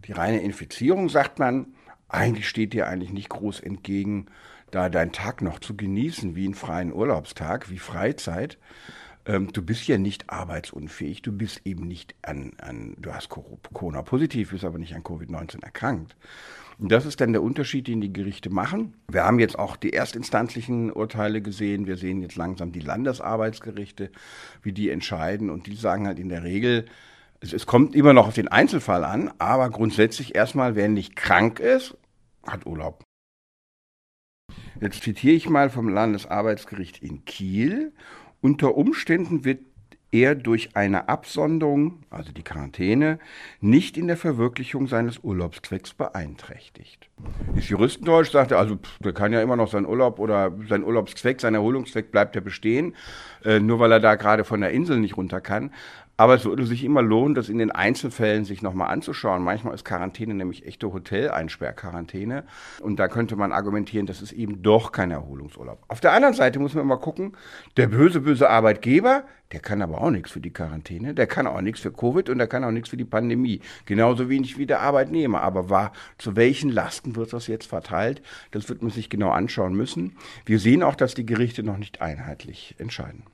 Die reine Infizierung, sagt man, eigentlich steht dir eigentlich nicht groß entgegen, da deinen Tag noch zu genießen, wie einen freien Urlaubstag, wie Freizeit. Du bist ja nicht arbeitsunfähig, du bist eben nicht du hast Corona-positiv, bist aber nicht an Covid-19 erkrankt. Und das ist dann der Unterschied, den die Gerichte machen. Wir haben jetzt auch die erstinstanzlichen Urteile gesehen. Wir sehen jetzt langsam die Landesarbeitsgerichte, wie die entscheiden. Und die sagen halt in der Regel, es kommt immer noch auf den Einzelfall an, aber grundsätzlich erstmal, wer nicht krank ist, hat Urlaub. Jetzt zitiere ich mal vom Landesarbeitsgericht in Kiel. Unter Umständen wird er durch eine Absonderung, also die Quarantäne, nicht in der Verwirklichung seines Urlaubszwecks beeinträchtigt. Ist Juristendeutsch, sagt er, also der kann ja immer noch seinen Urlaub oder sein Urlaubszweck, sein Erholungszweck bleibt ja bestehen, nur weil er da gerade von der Insel nicht runter kann. Aber es würde sich immer lohnen, das in den Einzelfällen sich nochmal anzuschauen. Manchmal ist Quarantäne nämlich echte Hoteleinsperrquarantäne. Und da könnte man argumentieren, das ist eben doch kein Erholungsurlaub. Auf der anderen Seite muss man immer gucken, der böse Arbeitgeber, der kann aber auch nichts für die Quarantäne, der kann auch nichts für Covid und der kann auch nichts für die Pandemie. Genauso wenig wie der Arbeitnehmer. Aber zu welchen Lasten wird das jetzt verteilt? Das wird man sich genau anschauen müssen. Wir sehen auch, dass die Gerichte noch nicht einheitlich entscheiden.